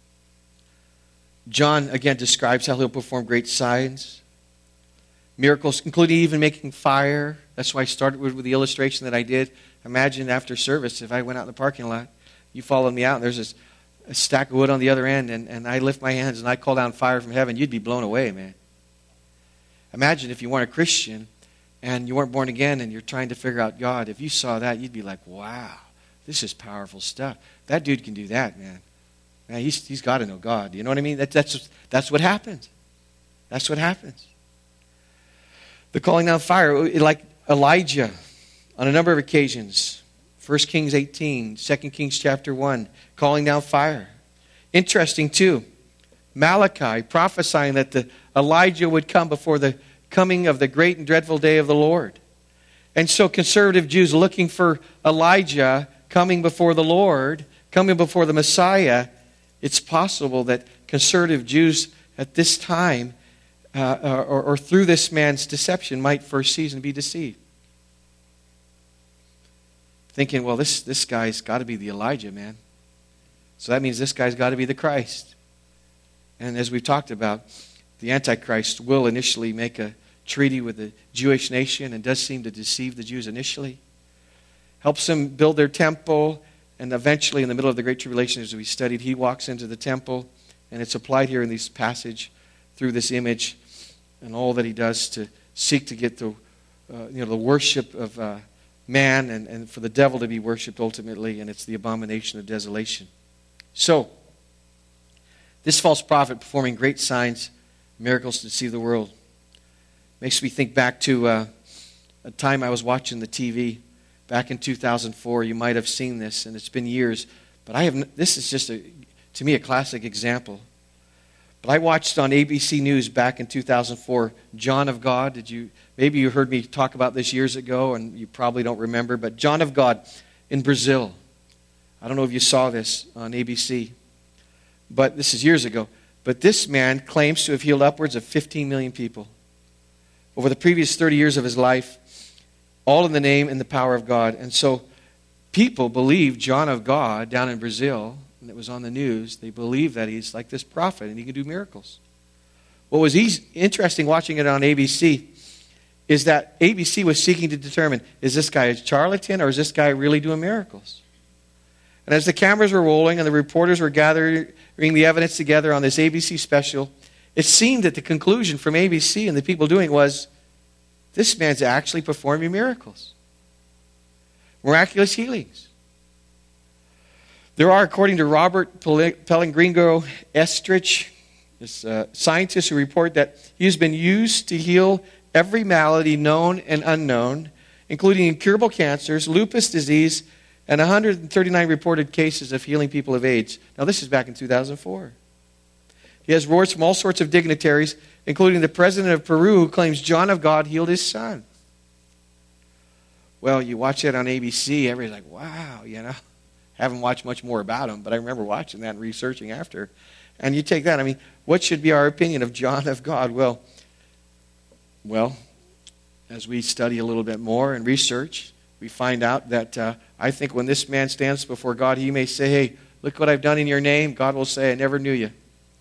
John again describes how he'll perform great signs, miracles, including even making fire. That's why I started with, with the illustration that I did. Imagine after service, if I went out in the parking lot, you followed me out, and there's this a stack of wood on the other end, and, and I lift my hands and I call down fire from heaven. You'd be blown away, man. Imagine if you weren't a Christian and you weren't born again and you're trying to figure out God. If you saw that, you'd be like, wow, this is powerful stuff. That dude can do that, man. Man, he's, he's got to know God. You know what I mean? That, that's, that's what happens. That's what happens. The calling down fire, like Elijah on a number of occasions. First Kings eighteen, Second Kings chapter one, calling down fire. Interesting too, Malachi prophesying that the Elijah would come before the coming of the great and dreadful day of the Lord. And so conservative Jews looking for Elijah coming before the Lord, coming before the Messiah, it's possible that conservative Jews at this time, uh, or, or through this man's deception, might for a season be deceived. Thinking, well, this, this guy's got to be the Elijah, man. So that means this guy's got to be the Christ. And as we've talked about, the Antichrist will initially make a treaty with the Jewish nation and does seem to deceive the Jews initially. Helps them build their temple, and eventually in the middle of the Great Tribulation, as we studied, he walks into the temple, and it's applied here in this passage through this image and all that he does to seek to get the, uh, you know, the worship of uh, man and, and for the devil to be worshipped ultimately, and it's the abomination of desolation. So, this false prophet performing great signs, miracles to deceive the world, makes me think back to uh, a time I was watching the T V back in two thousand four. You might have seen this, and it's been years, but I have. This is just a, to me, a classic example. But I watched on A B C News back in two thousand four, John of God. Did you? Maybe you heard me talk about this years ago, and you probably don't remember. But John of God in Brazil. I don't know if you saw this on A B C, but this is years ago. But this man claims to have healed upwards of fifteen million people over the previous thirty years of his life, all in the name and the power of God. And so people believe John of God down in Brazil, and it was on the news, they believe that he's like this prophet and he can do miracles. What was easy, interesting watching it on A B C is that A B C was seeking to determine, is this guy a charlatan or is this guy really doing miracles? And as the cameras were rolling and the reporters were gathering the evidence together on this A B C special, it seemed that the conclusion from A B C and the people doing it was, this man's actually performing miracles. Miraculous healings. There are, according to Robert Pellegrino Estrich, this uh, scientist who report that he has been used to heal every malady known and unknown, including incurable cancers, lupus disease, and one hundred thirty-nine reported cases of healing people of AIDS. Now, this is back in two thousand four. He has reports from all sorts of dignitaries, including the president of Peru, who claims John of God healed his son. Well, you watch it on A B C, everybody's like, wow, you know. Haven't watched much more about him, but I remember watching that and researching after. And you take that, I mean, what should be our opinion of John of God? Well, well, as we study a little bit more and research, we find out that uh, I think when this man stands before God, he may say, hey, look what I've done in your name. God will say, I never knew you.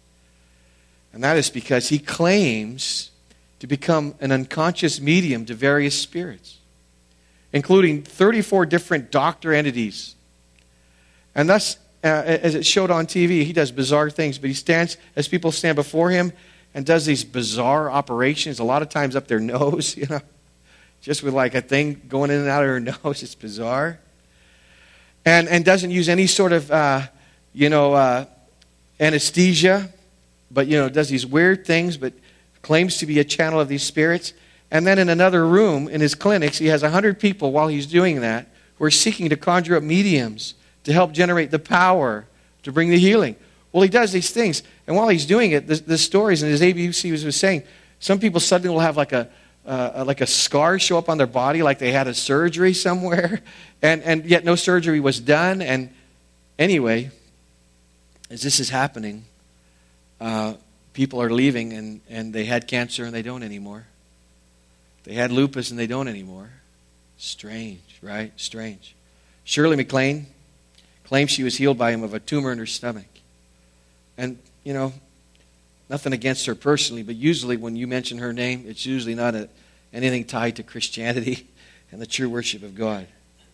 And that is because he claims to become an unconscious medium to various spirits, including thirty-four different doctor entities. And thus, uh, as it showed on T V, he does bizarre things, but he stands, as people stand before him, and does these bizarre operations, a lot of times up their nose, you know, just with like a thing going in and out of her nose. It's bizarre. And and doesn't use any sort of, uh, you know, uh, anesthesia, but, you know, does these weird things, but claims to be a channel of these spirits. And then in another room in his clinics, he has one hundred people while he's doing that who are seeking to conjure up mediums to help generate the power to bring the healing. Well, he does these things. And while he's doing it, the, the stories, and as A B C was, was saying, some people suddenly will have like a uh, like a scar show up on their body, like they had a surgery somewhere, and, and yet no surgery was done. And anyway, as this is happening, uh, people are leaving, and, and they had cancer and they don't anymore. They had lupus and they don't anymore. Strange, right? Strange. Shirley MacLaine claims she was healed by him of a tumor in her stomach. And, you know, nothing against her personally, but usually when you mention her name, it's usually not a, anything tied to Christianity and the true worship of God.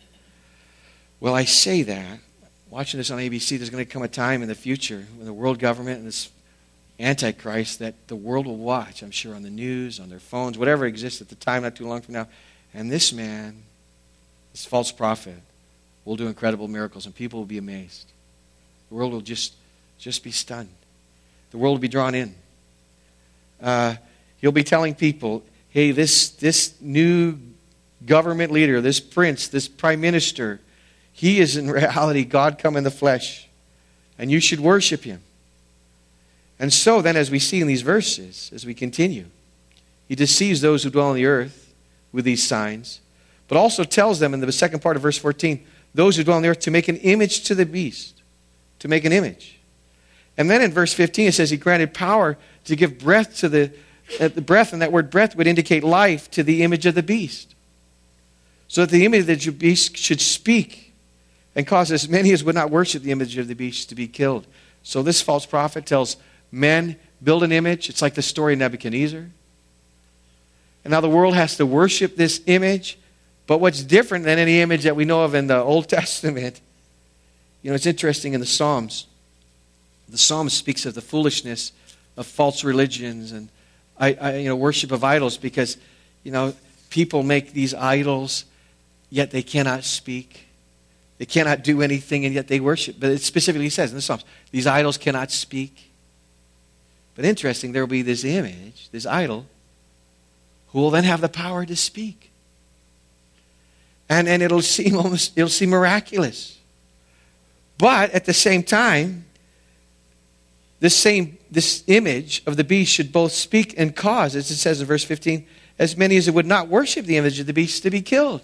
Well, I say that, watching this on A B C, there's going to come a time in the future when the world government and this Antichrist that the world will watch, I'm sure, on the news, on their phones, whatever exists at the time, not too long from now. And this man, this false prophet, will do incredible miracles, and people will be amazed. The world will just, just be stunned. The world will be drawn in. Uh, he'll be telling people, hey, this, this new government leader, this prince, this prime minister, he is in reality God come in the flesh, and you should worship him. And so then, as we see in these verses, as we continue, he deceives those who dwell on the earth with these signs, but also tells them in the second part of verse fourteen, those who dwell on the earth to make an image to the beast, to make an image. And then in verse fifteen it says he granted power to give breath to the, uh, the breath, and that word breath would indicate life to the image of the beast. So that the image of the beast should speak and cause as many as would not worship the image of the beast to be killed. So this false prophet tells men, build an image. It's like the story of Nebuchadnezzar. And now the world has to worship this image. But what's different than any image that we know of in the Old Testament, you know, it's interesting in the Psalms. The Psalm speaks of the foolishness of false religions and I, I, you know, worship of idols, because, you know, people make these idols, yet they cannot speak. They cannot do anything, and yet they worship. But it specifically says in the Psalms, these idols cannot speak. But interesting, there will be this image, this idol, who will then have the power to speak. And, and it'll seem almost, it'll seem miraculous. But at the same time, this same this image of the beast should both speak and cause, as it says in verse fifteen, as many as would not worship the image of the beast to be killed.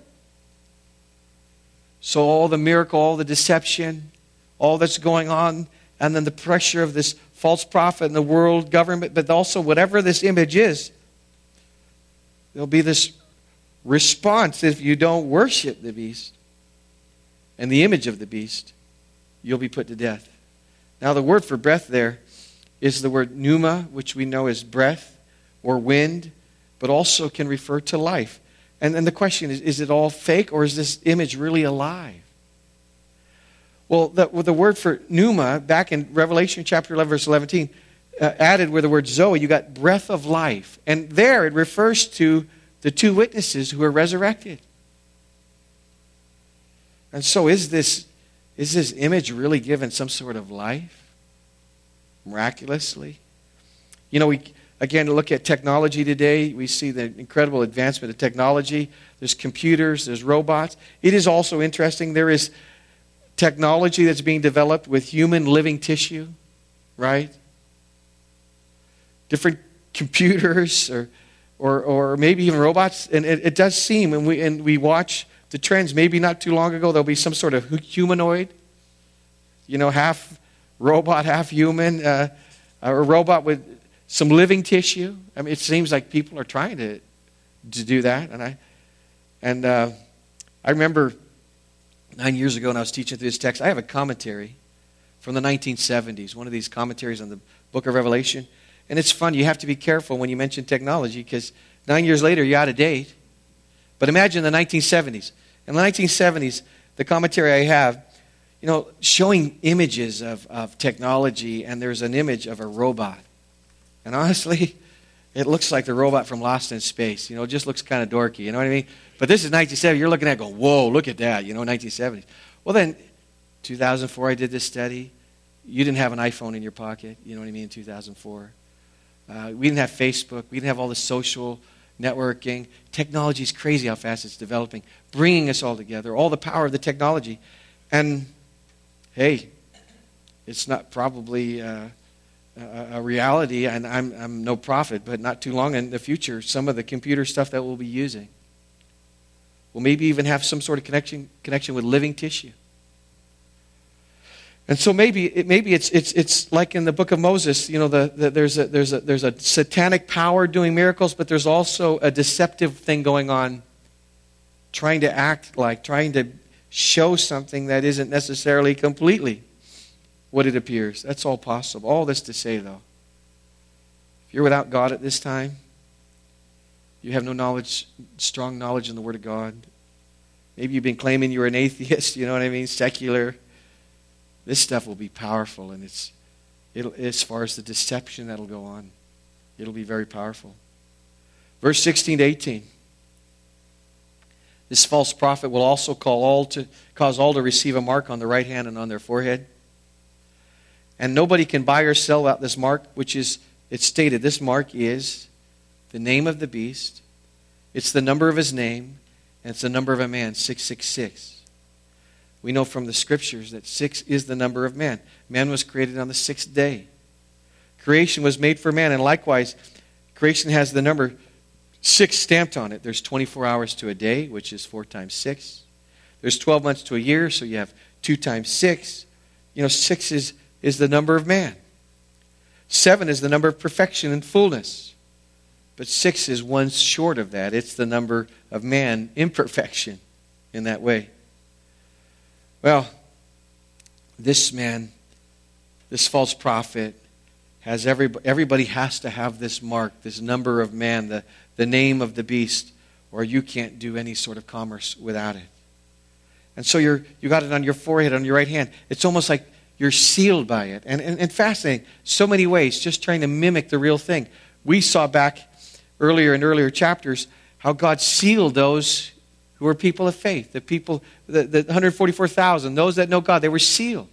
So all the miracle, all the deception, all that's going on, and then the pressure of this false prophet and the world government, but also whatever this image is, there'll be this response. If you don't worship the beast and the image of the beast, you'll be put to death. Now the word for breath there is the word pneuma, which we know is breath or wind, but also can refer to life. And then the question is, is it all fake, or is this image really alive? Well, the, well, the word for pneuma, back in Revelation chapter eleven, verse eleven, uh, added with the word zoe, you got breath of life. And there it refers to the two witnesses who are resurrected. And so is this, is this image really given some sort of life? Miraculously? You know, we... Again, to look at technology today, we see the incredible advancement of technology. There's computers, there's robots. It is also interesting, there is technology that's being developed with human living tissue, right? Different computers or or, or maybe even robots. And it, it does seem, and we, and we watch the trends, maybe not too long ago, there'll be some sort of humanoid, you know, half robot, half human, uh, a robot with some living tissue. I mean, it seems like people are trying to to do that. And I and uh, I remember nine years ago when I was teaching through this text, I have a commentary from the nineteen seventies, one of these commentaries on the book of Revelation. And it's fun. You have to be careful when you mention technology, because nine years later, you're out of date. But imagine the nineteen seventies. In the nineteen seventies, the commentary I have, you know, showing images of, of technology, and there's an image of a robot. And honestly, it looks like the robot from Lost in Space. You know, it just looks kind of dorky. You know what I mean? But this is nineteen seventy. You're looking at it going, whoa, look at that. You know, nineteen seventies. Well, then, two thousand four, I did this study. You didn't have an iPhone in your pocket. You know what I mean, in two thousand four. Uh, we didn't have Facebook. We didn't have all the social networking. Technology is crazy how fast it's developing, bringing us all together, all the power of the technology. And, hey, it's not probably... Uh, a reality, and I'm, I'm no prophet, but not too long in the future, some of the computer stuff that we'll be using will maybe even have some sort of connection connection with living tissue. And so maybe it, maybe it's it's it's like in the book of Moses, you know, the, the there's a there's a there's a satanic power doing miracles, but there's also a deceptive thing going on, trying to act like, trying to show something that isn't necessarily completely what it appears. That's all possible. All this to say, though, if you're without God at this time, you have no knowledge, strong knowledge in the Word of God. Maybe you've been claiming you're an atheist, you know what I mean, secular. This stuff will be powerful, and it's it'll, as far as the deception that'll go on, it'll be very powerful. Verse sixteen to eighteen. This false prophet will also call all to cause all to receive a mark on the right hand and on their forehead. And nobody can buy or sell out this mark, which is, it's stated, this mark is the name of the beast, it's the number of his name, and it's the number of a man, six six six. We know from the scriptures that six is the number of man. Man was created on the sixth day. Creation was made for man, and likewise, creation has the number six stamped on it. There's twenty-four hours to a day, which is four times six. There's twelve months to a year, so you have two times six. you know, six is, is the number of man. Seven is the number of perfection and fullness. But six is one short of that. It's the number of man, imperfection in that way. Well, this man, this false prophet, has everybody, everybody has to have this mark, this number of man, the, the name of the beast, or you can't do any sort of commerce without it. And so you're you got it on your forehead, on your right hand. It's almost like you're sealed by it. And, and, and fascinating, so many ways, just trying to mimic the real thing. We saw back earlier in earlier chapters how God sealed those who were people of faith. The people, the, the one hundred forty-four thousand, those that know God, they were sealed.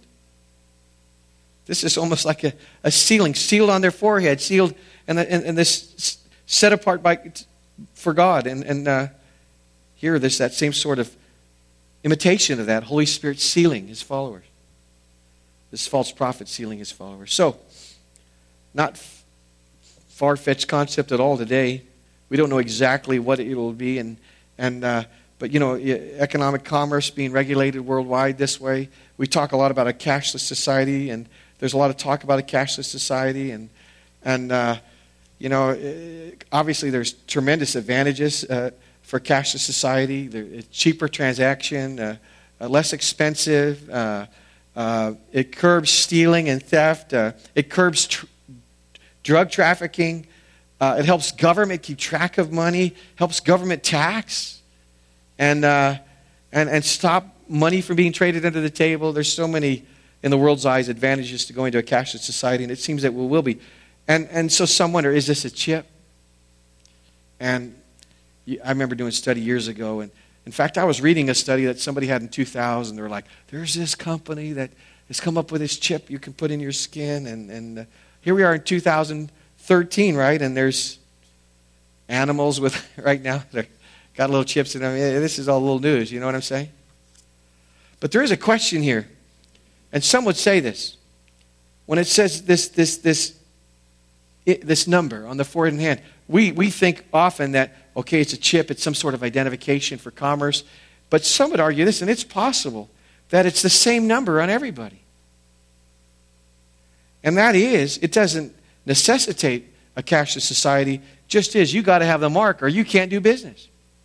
This is almost like a, a sealing, sealed on their forehead, sealed, and, and, and this set apart by for God. And, and uh, here, this that same sort of imitation of that, Holy Spirit sealing his followers. This false prophet sealing his followers. So, not f- far-fetched concept at all today. We don't know exactly what it will be, and and uh, but you know, economic commerce being regulated worldwide this way. We talk a lot about a cashless society, and there's a lot of talk about a cashless society, and and uh, you know, obviously there's tremendous advantages uh, for cashless society. There, cheaper transaction, uh, uh, less expensive. Uh, uh, it curbs stealing and theft. Uh, it curbs tr- drug trafficking. Uh, it helps government keep track of money. Helps government tax, and uh, and and stop money from being traded under the table. There's so many, in the world's eyes, advantages to going to a cashless society, and it seems that we will be. And and so some wonder, is this a chip? And I remember doing a study years ago, and in fact, I was reading a study that somebody had in two thousand. They were like, there's this company that has come up with this chip you can put in your skin, and, and uh, here we are in two thousand thirteen, right? And there's animals with, right now, they've got little chips in them. This is all little news, you know what I'm saying? But there is a question here, and some would say this. When it says this this this it, this number on the forehead and hand, we, we think often that, okay, it's a chip, it's some sort of identification for commerce. But some would argue this, and it's possible, that it's the same number on everybody. And that is, it doesn't necessitate a cashless society, just is, you got to have the mark or you can't do business.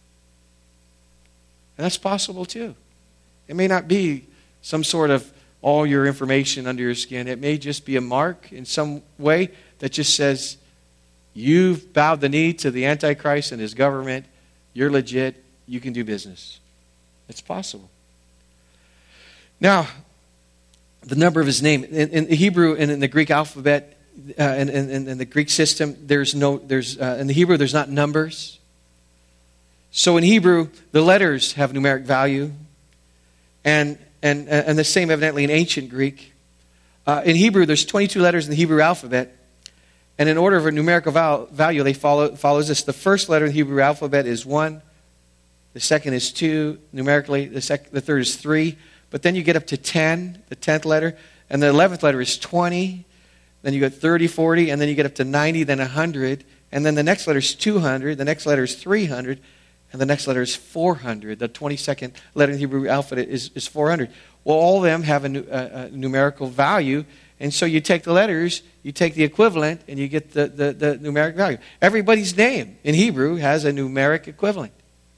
And that's possible too. It may not be some sort of all your information under your skin. It may just be a mark in some way that just says, you've bowed the knee to the Antichrist and his government. You're legit. You can do business. It's possible. Now, the number of his name. In, in the Hebrew and in the Greek alphabet, uh, and in, in, in the Greek system, there's no, there's uh, in the Hebrew, there's not numbers. So in Hebrew, the letters have numeric value. And, and, and the same evidently in ancient Greek. Uh, in Hebrew, there's twenty-two letters in the Hebrew alphabet. And in order of a numerical val- value, they follow follows this. The first letter in the Hebrew alphabet is one. The second is two, numerically. The, sec- the third is three. But then you get up to ten, the tenth letter. And the eleventh letter is twenty. Then you get thirty, forty. And then you get up to ninety, then one hundred. And then the next letter is two hundred. The next letter is three hundred. And the next letter is four hundred. The twenty-second letter in the Hebrew alphabet is, is four hundred. Well, all of them have a, a, a numerical value. And so you take the letters, you take the equivalent, and you get the, the, the numeric value. Everybody's name in Hebrew has a numeric equivalent.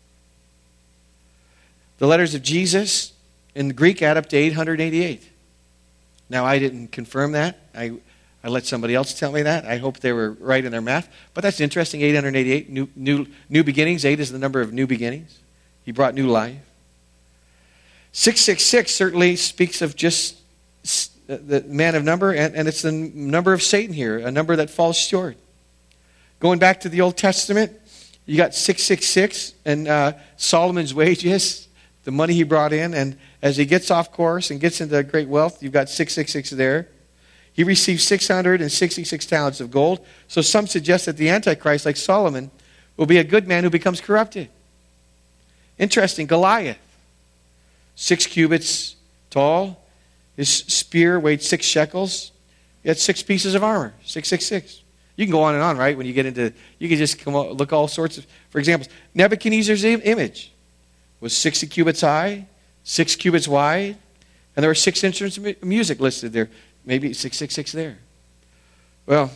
The letters of Jesus in Greek add up to eight hundred eighty-eight. Now, I didn't confirm that. I, I let somebody else tell me that. I hope they were right in their math. But that's interesting, eight hundred eighty-eight, new, new, new beginnings. Eight is the number of new beginnings. He brought new life. six six six certainly speaks of just the man of number, and, and it's the number of Satan here, a number that falls short. Going back to the Old Testament, you got six six six, and uh, Solomon's wages, the money he brought in, and as he gets off course and gets into great wealth, you've got six six six there. He received six hundred sixty-six talents of gold. So some suggest that the Antichrist, like Solomon, will be a good man who becomes corrupted. Interesting, Goliath, six cubits tall. His spear weighed six shekels. He had six pieces of armor. Six, six, six. You can go on and on, right? When you get into, you can just come up, look all sorts of, for examples. Nebuchadnezzar's image was sixty cubits high, six cubits wide, And there were six instruments of music listed there. Maybe six six six there. Well,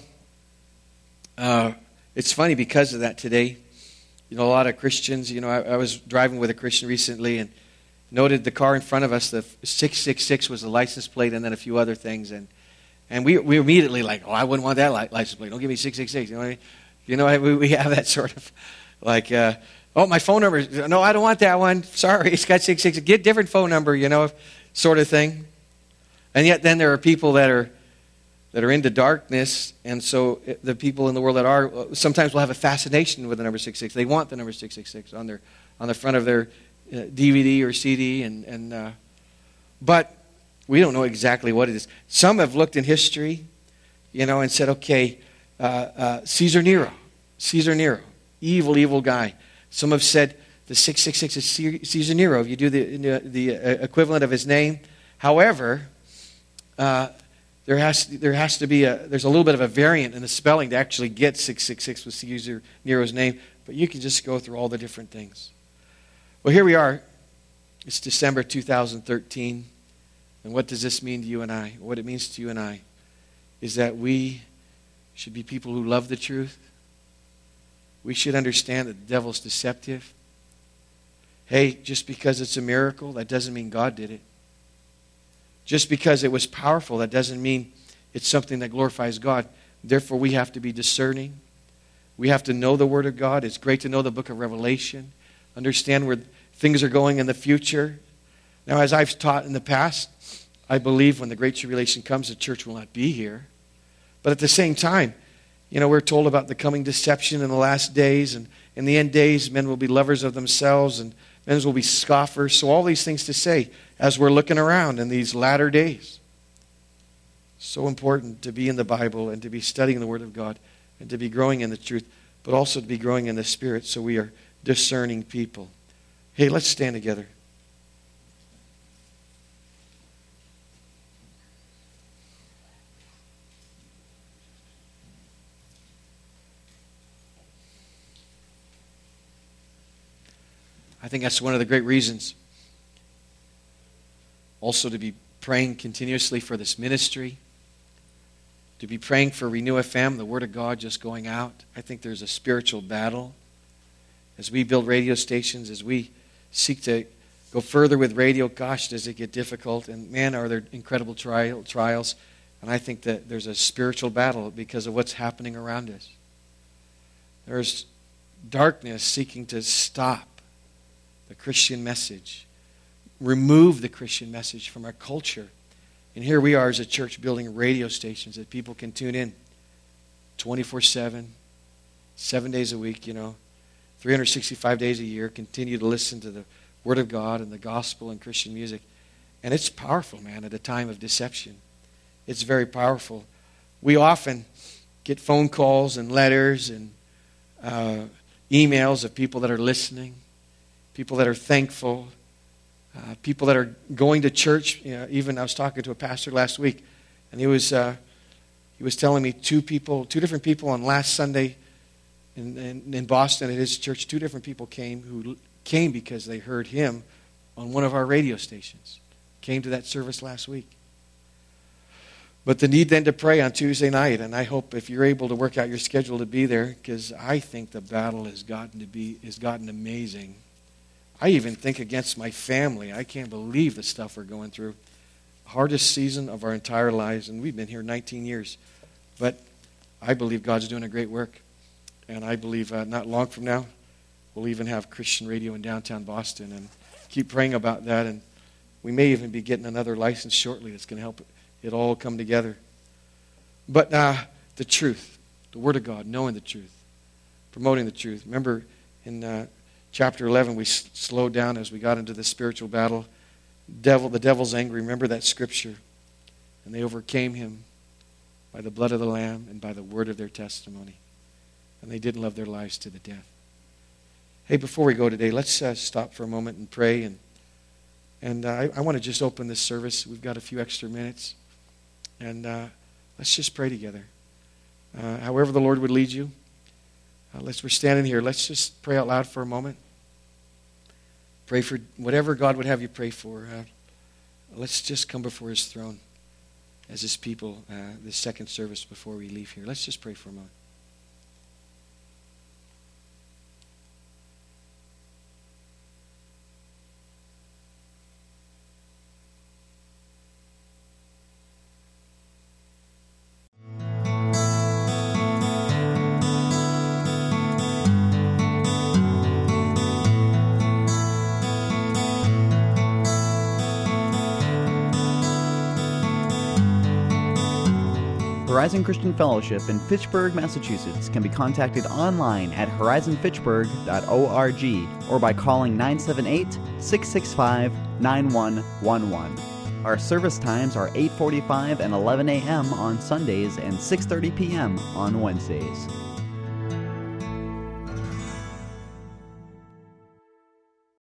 uh, it's funny because of that today. You know, a lot of Christians, you know, I, I was driving with a Christian recently and noted the car in front of us, the six six six was the license plate and then a few other things. And and we we immediately like, oh, I wouldn't want that li- license plate. Don't give me six six six. You know what I mean? You know, we, we have that sort of like, uh, oh, my phone number. No, I don't want that one. Sorry, it's got six six six. Get a different phone number, you know, sort of thing. And yet then there are people that are that are into darkness, and so the people in the world that are sometimes will have a fascination with the number six six. They want the number six six six on their on the front of their uh, D V D or C D, and and uh, but we don't know exactly what it is. Some have looked in history, you know, and said, okay, uh, uh, Caesar Nero, Caesar Nero, evil, evil guy. Some have said the six six six is Caesar Nero. If you do the the equivalent of his name, however. Uh, There has there has to be a there's a little bit of a variant in the spelling to actually get six six six with Caesar Nero's name, but you can just go through all the different things. Well, here we are. It's December two thousand thirteen, and what does this mean to you and I? What it means to you and I is that we should be people who love the truth. We should understand that the devil's deceptive. Hey, just because it's a miracle, that doesn't mean God did it. Just because it was powerful, that doesn't mean it's something that glorifies God. Therefore, we have to be discerning. We have to know the Word of God. It's great to know the book of Revelation, understand where things are going in the future. Now, as I've taught in the past, I believe when the Great Tribulation comes, the church will not be here. But at the same time, you know, we're told about the coming deception in the last days, and in the end days, men will be lovers of themselves, and men will be scoffers. So all these things to say as we're looking around in these latter days. So important to be in the Bible and to be studying the Word of God and to be growing in the truth, but also to be growing in the Spirit so we are discerning people. Hey, let's stand together. I think that's one of the great reasons also to be praying continuously for this ministry, to be praying for Renew F M, the Word of God just going out. I think there's a spiritual battle as we build radio stations, as we seek to go further with radio. Gosh, does it get difficult? And man, are there incredible trial, trials. And I think that there's a spiritual battle because of what's happening around us. There's darkness seeking to stop the Christian message, remove the Christian message from our culture. And here we are as a church building radio stations that people can tune in twenty-four seven, seven days a week, you know, three hundred sixty-five days a year, continue to listen to the Word of God and the gospel and Christian music. And it's powerful, man, at a time of deception. It's very powerful. We often get phone calls and letters and uh, emails of people that are listening, people that are thankful, uh, people that are going to church. You know, even I was talking to a pastor last week, and he was uh, he was telling me two people, two different people on last Sunday in, in, in Boston at his church. Two different people came who came because they heard him on one of our radio stations. Came to that service last week. But the need then to pray on Tuesday night, and I hope if you're able to work out your schedule to be there, because I think the battle has gotten to be has gotten amazing. I even think against my family. I can't believe the stuff we're going through. Hardest season of our entire lives, and we've been here nineteen years. But I believe God's doing a great work. And I believe uh, not long from now, we'll even have Christian radio in downtown Boston. And keep praying about that. And we may even be getting another license shortly that's going to help it, it all come together. But uh, the truth, the Word of God, knowing the truth, promoting the truth. Remember in Uh, Chapter eleven, we s- slowed down as we got into the spiritual battle. Devil, the devil's angry. Remember that scripture. And they overcame him by the blood of the Lamb and by the word of their testimony. And they didn't love their lives to the death. Hey, before we go today, let's uh, stop for a moment and pray. And and uh, I, I want to just open this service. We've got a few extra minutes. And uh, let's just pray together. Uh, however the Lord would lead you. Uh, let's, we're standing here. Let's just pray out loud for a moment. Pray for whatever God would have you pray for. Uh, let's just come before His throne as His people, uh, this second service before we leave here. Let's just pray for a moment. Horizon Christian Fellowship in Fitchburg, Massachusetts can be contacted online at horizon fitchburg dot org or by calling nine seven eight, six six five, nine one one one. Our service times are eight forty-five and eleven a.m. on Sundays and six thirty p.m. on Wednesdays.